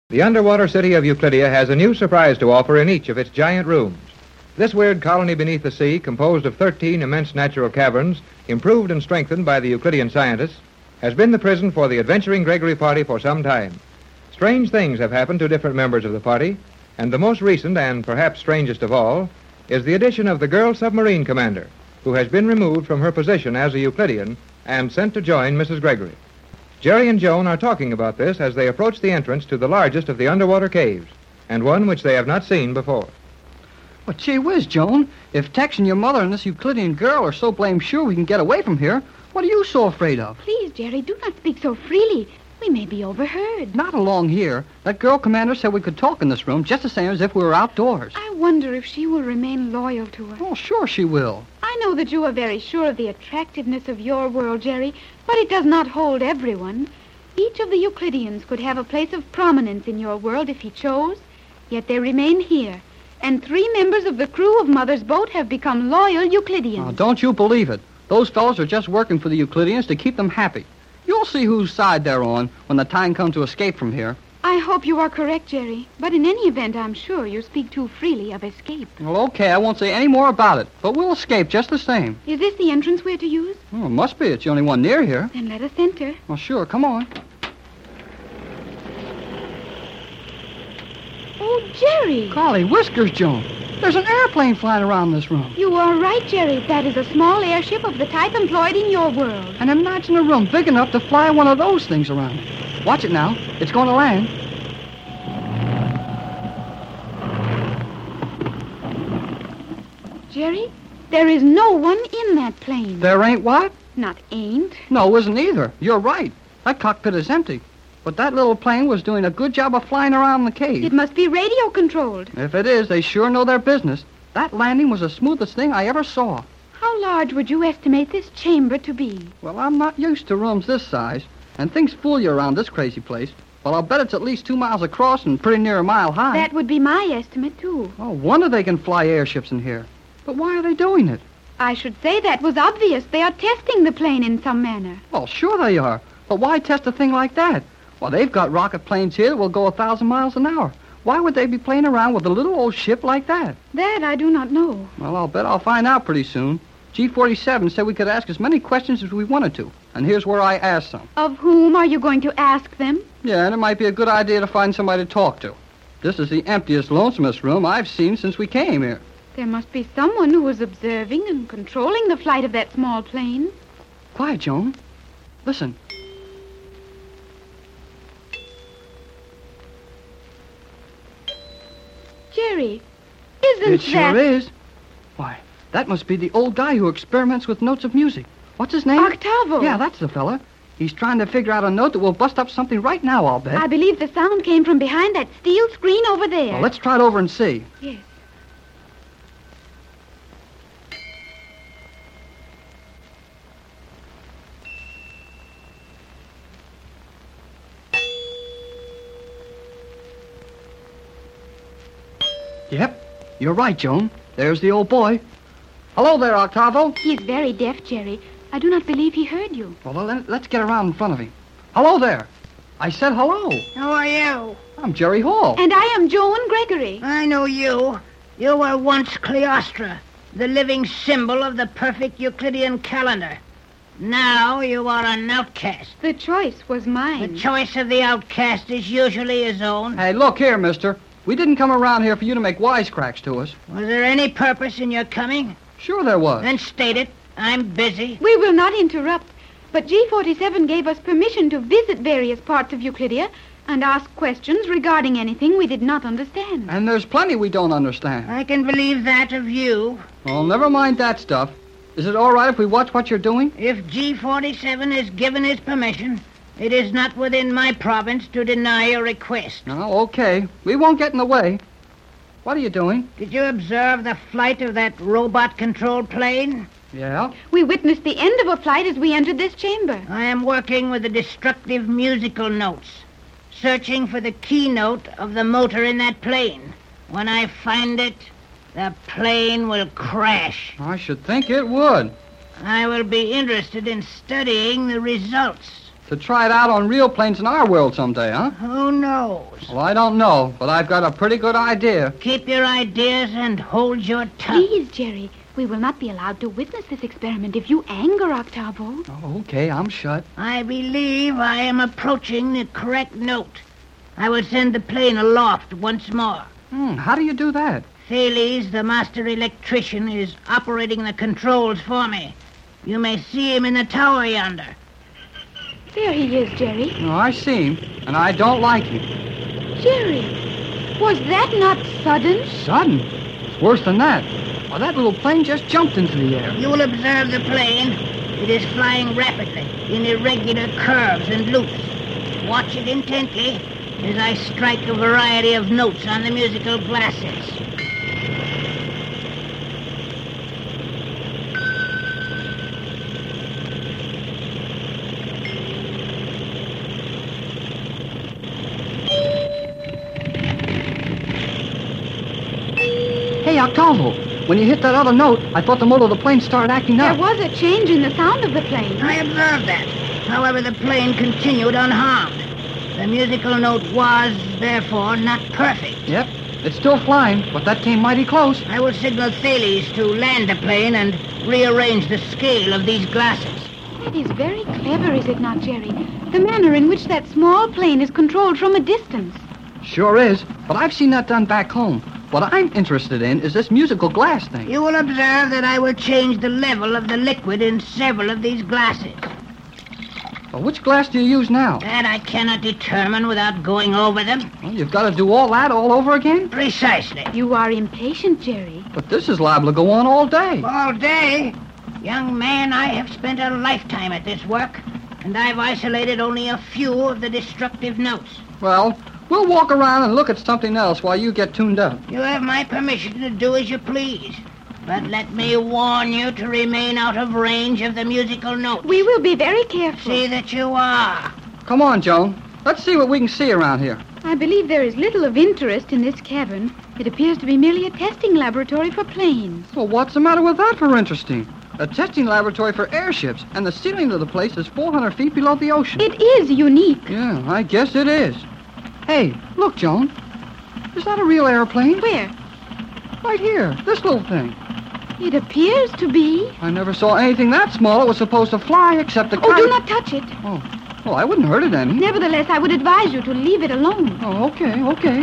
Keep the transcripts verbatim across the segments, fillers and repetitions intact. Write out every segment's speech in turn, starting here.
The underwater city of Euclidia has a new surprise to offer in each of its giant rooms. This weird colony beneath the sea, composed of thirteen immense natural caverns, improved and strengthened by the Euclidean scientists, has been the prison for the adventuring Gregory party for some time. Strange things have happened to different members of the party, and the most recent and perhaps strangest of all is the addition of the girl submarine commander, who has been removed from her position as a Euclidean and sent to join Missus Gregory. Jerry and Joan are talking about this as they approach the entrance to the largest of the underwater caves, and one which they have not seen before. Well, gee whiz, Joan. If Tex and your mother and this Euclidean girl are so blame sure we can get away from here, what are you so afraid of? Please, Jerry, do not speak so freely. We may be overheard. Not along here. That girl commander said we could talk in this room just the same as if we were outdoors. I wonder if she will remain loyal to us. Oh, sure she will. I know that you are very sure of the attractiveness of your world, Jerry, but it does not hold everyone. Each of the Euclideans could have a place of prominence in your world if he chose, yet they remain here. And three members of the crew of Mother's boat have become loyal Euclideans. Oh, don't you believe it. Those fellows are just working for the Euclideans to keep them happy. You'll see whose side they're on when the time comes to escape from here. I hope you are correct, Jerry. But in any event, I'm sure you speak too freely of escape. Well, okay, I won't say any more about it, but we'll escape just the same. Is this the entrance we're to use? Oh, it must be. It's the only one near here. Then let us enter. Well, sure, come on. Oh, Jerry! Golly whiskers, Joan. There's an airplane flying around this room. You are right, Jerry. That is a small airship of the type employed in your world. And imagine a room big enough to fly one of those things around. Watch it now. It's going to land. Jerry, there is no one in that plane. There ain't what? Not ain't. No, isn't either. You're right. That cockpit is empty. But that little plane was doing a good job of flying around the cave. It must be radio-controlled. If it is, they sure know their business. That landing was the smoothest thing I ever saw. How large would you estimate this chamber to be? Well, I'm not used to rooms this size, and things fool you around this crazy place. Well, I'll bet it's at least two miles across and pretty near a mile high. That would be my estimate, too. Oh, wonder they can fly airships in here. But why are they doing it? I should say that was obvious. They are testing the plane in some manner. Well, sure they are. But why test a thing like that? Well, they've got rocket planes here that will go a thousand miles an hour. Why would they be playing around with a little old ship like that? That I do not know. Well, I'll bet I'll find out pretty soon. G forty-seven said we could ask as many questions as we wanted to. And here's where I asked some. Of whom are you going to ask them? Yeah, and it might be a good idea to find somebody to talk to. This is the emptiest, lonesomest room I've seen since we came here. There must be someone who was observing and controlling the flight of that small plane. Quiet, Joan. Listen. Jerry, isn't it that... It sure is. Why, that must be the old guy who experiments with notes of music. What's his name? Octavo. Yeah, that's the fella. He's trying to figure out a note that will bust up something right now, I'll bet. I believe the sound came from behind that steel screen over there. Well, let's try it over and see. Yes. Yep, you're right, Joan. There's the old boy. Hello there, Octavo. He's very deaf, Jerry. I do not believe he heard you. Well, well then, let's get around in front of him. Hello there. I said hello. Who are you? I'm Jerry Hall. And I am Joan Gregory. I know you. You were once Cleostra, the living symbol of the perfect Euclidean calendar. Now you are an outcast. The choice was mine. The choice of the outcast is usually his own. Hey, look here, mister. We didn't come around here for you to make wisecracks to us. Was there any purpose in your coming? Sure there was. Then state it. I'm busy. We will not interrupt, but G forty-seven gave us permission to visit various parts of Euclidia and ask questions regarding anything we did not understand. And there's plenty we don't understand. I can believe that of you. Well, never mind that stuff. Is it all right if we watch what you're doing? If G forty-seven is given his permission, it is not within my province to deny a request. No, okay. We won't get in the way. What are you doing? Did you observe the flight of that robot-controlled plane? Yeah? We witnessed the end of a flight as we entered this chamber. I am working with the destructive musical notes, searching for the keynote of the motor in that plane. When I find it, the plane will crash. I should think it would. I will be interested in studying the results. To try it out on real planes in our world someday, huh? Who knows? Well, I don't know, but I've got a pretty good idea. Keep your ideas and hold your tongue. Please, Jerry, we will not be allowed to witness this experiment if you anger Octavo. Oh, okay, I'm shut. I believe I am approaching the correct note. I will send the plane aloft once more. Hmm, how do you do that? Thales, the master electrician, is operating the controls for me. You may see him in the tower yonder. There he is, Jerry. Oh, I see him, and I don't like him. Jerry, was that not sudden? Sudden? It's worse than that. Well, that little plane just jumped into the air. You will observe the plane. It is flying rapidly, in irregular curves and loops. Watch it intently as I strike a variety of notes on the musical glasses. Hey, Octavo, when you hit that other note, I thought the motor of the plane started acting There up. was a change in the sound of the plane. I observed that. However, the plane continued unharmed. The musical note was, therefore, not perfect. Yep, it's still flying, but that came mighty close. I will signal Thales to land the plane and rearrange the scale of these glasses. It is very clever, is it not, Jerry? The manner in which that small plane is controlled from a distance. Sure is, but I've seen that done back home. What I'm interested in is this musical glass thing. You will observe that I will change the level of the liquid in several of these glasses. Well, which glass do you use now? That I cannot determine without going over them. Well, you've got to do all that all over again? Precisely. You are impatient, Jerry. But this is liable to go on all day. All day? Young man, I have spent a lifetime at this work, and I've isolated only a few of the destructive notes. Well, we'll walk around and look at something else while you get tuned up. You have my permission to do as you please. But let me warn you to remain out of range of the musical notes. We will be very careful. See that you are. Come on, Joan. Let's see what we can see around here. I believe there is little of interest in this cavern. It appears to be merely a testing laboratory for planes. Well, what's the matter with that for interesting? A testing laboratory for airships, and the ceiling of the place is four hundred feet below the ocean. It is unique. Yeah, I guess it is. Hey, look, Joan. Is that a real airplane? Where? Right here, this little thing. It appears to be. I never saw anything that small. It was supposed to fly except a kite. Oh, do not touch it. Oh, well, I wouldn't hurt it any. Nevertheless, I would advise you to leave it alone. Oh, okay, okay.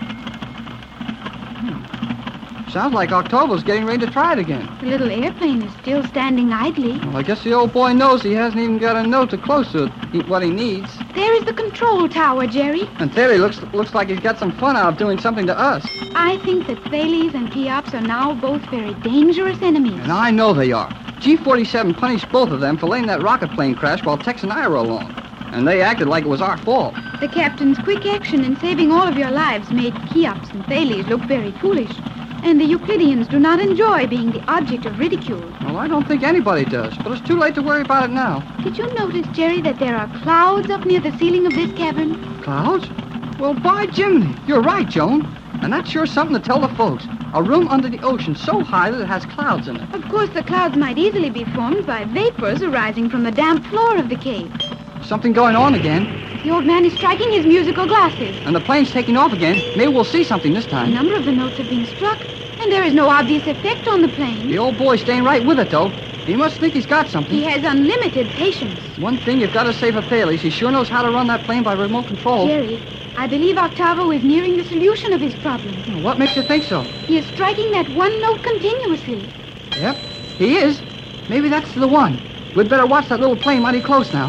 Hmm. Sounds like Octavo's getting ready to try it again. The little airplane is still standing idly. Well, I guess the old boy knows he hasn't even got a note to close to it, what he needs. There is the control tower, Jerry. And Thales looks looks like he's got some fun out of doing something to us. I think that Thales and Cheops are now both very dangerous enemies. And I know they are. G forty-seven punished both of them for letting that rocket plane crash while Tex and I were along. And they acted like it was our fault. The captain's quick action in saving all of your lives made Cheops and Thales look very foolish. And the Euclideans do not enjoy being the object of ridicule. Well, I don't think anybody does, but it's too late to worry about it now. Did you notice, Jerry, that there are clouds up near the ceiling of this cavern? Clouds? Well, by Jiminy, you're right, Joan. And that's sure something to tell the folks. A room under the ocean so high that it has clouds in it. Of course, the clouds might easily be formed by vapors arising from the damp floor of the cave. Something going on again. The old man is striking his musical glasses. And the plane's taking off again. Maybe we'll see something this A time. number of the notes have been struck, and there is no obvious effect on the plane. The old boy's staying right with it, though. He must think he's got something. He has unlimited patience. One thing you've got to say for Thales, he sure knows how to run that plane by remote control. Jerry, I believe Octavo is nearing the solution of his problem. What makes you think so? He is striking that one note continuously. Yep, he is. Maybe that's the one. We'd better watch that little plane mighty close now.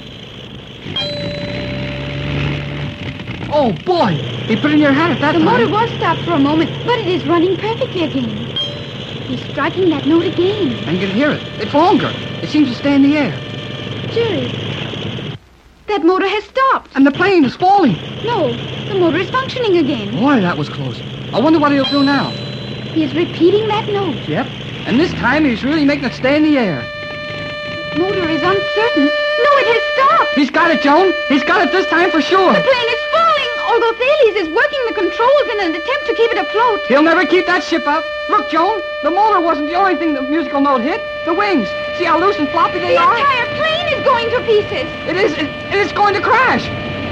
Oh, boy! He put in your hand at that The time. motor was stopped for a moment, but it is running perfectly again. He's striking that note again. And you can hear it. It's longer. It seems to stay in the air. Jerry, that motor has stopped. And the plane is falling. No, the motor is functioning again. Boy, that was close. I wonder what he'll do now. He is repeating that note. Yep. And this time he's really making it stay in the air. The motor is uncertain. No, it has stopped. He's got it, Joan. He's got it this time for sure. The plane is falling, although Thales is working the controls in an attempt to keep it afloat. He'll never keep that ship up. Look, Joan, the motor wasn't the only thing the musical note hit. The wings. See how loose and floppy they The are? entire plane is going to pieces. It is. It, it's going to crash.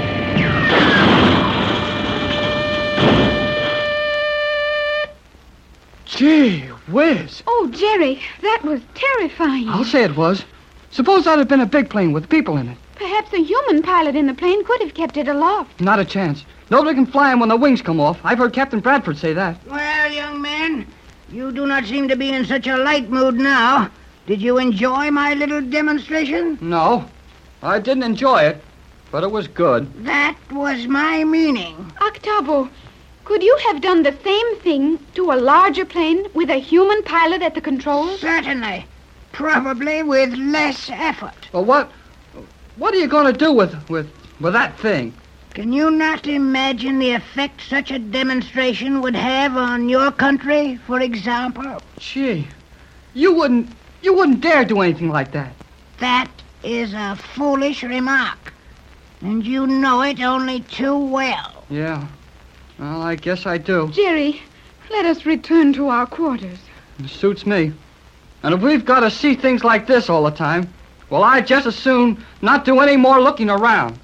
Gee whiz. Oh, Jerry, that was terrifying. I'll say it was. Suppose that had been a big plane with people in it. Perhaps a human pilot in the plane could have kept it aloft. Not a chance. Nobody can fly him when the wings come off. I've heard Captain Bradford say that. Well, young man, you do not seem to be in such a light mood now. Did you enjoy my little demonstration? No, I didn't enjoy it, but it was good. That was my meaning. Octavo, could you have done the same thing to a larger plane with a human pilot at the controls? Certainly. Probably with less effort. Well, what... What are you going to do with, with, with that thing? Can you not imagine the effect such a demonstration would have on your country, for example? Gee, you wouldn't... You wouldn't dare do anything like that. That is a foolish remark. And you know it only too well. Yeah. Well, I guess I do. Jerry, let us return to our quarters. It suits me. And if we've got to see things like this all the time, well, I'd just as soon not do any more looking around.